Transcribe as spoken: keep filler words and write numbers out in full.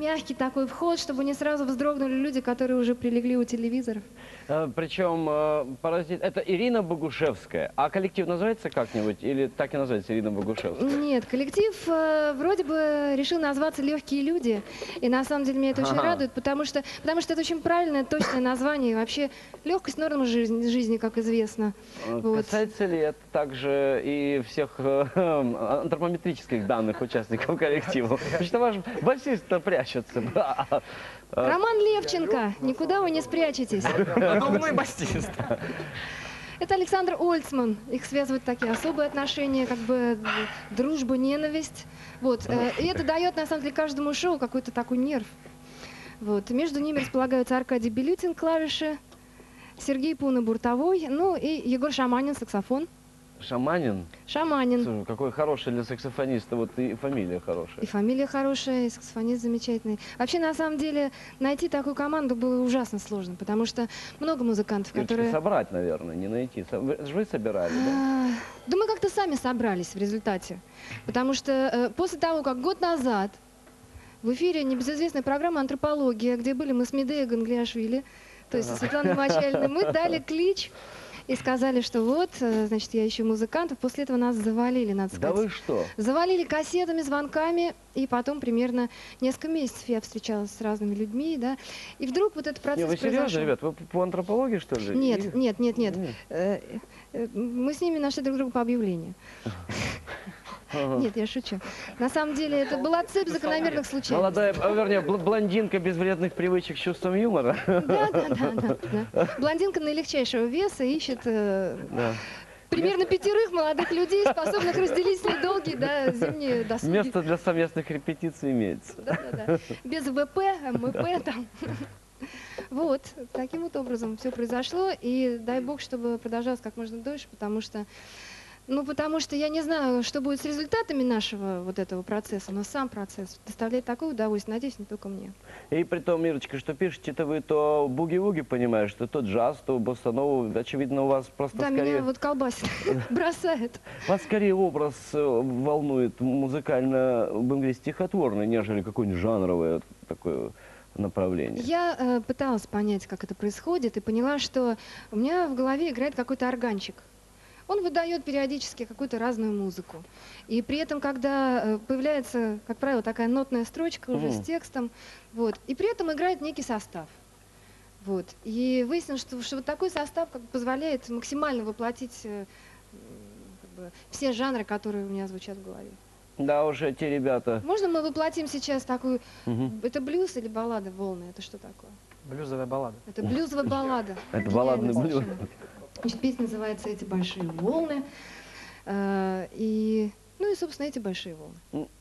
мягкий такой вход, чтобы не сразу вздрогнули люди, которые уже прилегли у телевизоров. Причем, паразит, это Ирина Богушевская. А коллектив называется как-нибудь? Или так и называется Ирина Богушевская? Нет, коллектив э, вроде бы решил назваться «Легкие люди». И на самом деле меня это очень Ага. радует, потому что, потому что это очень правильное, точное название. И вообще легкость норма жизни, жизни, как известно. Вот. Касается ли это также и всех э, антропометрических данных участников коллектива? Потому что ваш басист-то прячется. Роман Левченко, никуда вы не спрячетесь. Новый басист. Это Александр Ольцман. Их связывают такие особые отношения, как бы дружба, ненависть. Вот. И это дает, на самом деле, каждому шоу какой-то такой нерв. Вот. Между ними располагаются Аркадий Белютин, клавиши, Сергей Пуна, буртовой, ну и Егор Шаманин, саксофон. Шаманин? Шаманин. Слушай, какой хороший для саксофониста, вот и фамилия хорошая. И фамилия хорошая, и саксофонист замечательный. Вообще, на самом деле, найти такую команду было ужасно сложно, потому что много музыкантов, Ирочка, которые... собрать, наверное, не найти. Вы, вы собирали, да? А, да мы как-то сами собрались в результате. Потому что э, после того, как год назад в эфире небезызвестной программы «Антропология», где были мы с Медеей Ганглиашвили, то есть со Светланой Мочалиной, мы дали клич и сказали, что вот, значит, я ищу музыкантов. После этого нас завалили, надо сказать. Да вы что? Завалили кассетами, звонками, и потом примерно несколько месяцев я встречалась с разными людьми, да. И вдруг вот этот процесс Не, вы серьезно, произошел. ребят? Вы по антропологии, что ли? Нет, И... нет, нет, нет. Нет. Э, э, Мы с ними нашли друг друга по объявлению. Нет, я шучу. На самом деле, это была цепь закономерных случайностей. Молодая, а, вернее, бл- блондинка без вредных привычек с чувством юмора. Да, да, да, да, да. Блондинка наилегчайшего веса ищет э, Да. примерно пятерых молодых людей, способных разделить с ней долгие, да, зимние досуги. Место для совместных репетиций имеется. Да, да, да. Без ВП, МП там. Вот, таким вот образом все произошло, и дай бог, чтобы продолжалось как можно дольше, потому что, ну, потому что я не знаю, что будет с результатами нашего вот этого процесса, но сам процесс доставляет такое удовольствие, надеюсь, не только мне. И при том, Ирочка, что пишете-то вы то буги-вуги, понимаешь, что то джаз, то боссанову, очевидно, у вас просто Да, скорее... меня вот колбасит, бросает. Вас скорее образ э, волнует музыкально, будем говорить, стихотворный, нежели какое-нибудь жанровое такое направление. Я э, пыталась понять, как это происходит, и поняла, что у меня в голове играет какой-то органчик. Он выдает периодически какую-то разную музыку. И при этом, когда э, появляется, как правило, такая нотная строчка уже Мгм. с текстом, вот, и при этом играет некий состав. Вот. И выяснилось, что, что вот такой состав как бы позволяет максимально воплотить э, как бы, все жанры, которые у меня звучат в голове. Да, уже те ребята. Можно мы воплотим сейчас такую... Мгм. Это блюз или баллада «Волны»? Это что такое? Блюзовая баллада. Это блюзовая баллада. Это балладный Гениально блюз. совершенно. Значит, песня называется «Эти большие волны». Э, И, ну и, собственно, эти большие волны. М,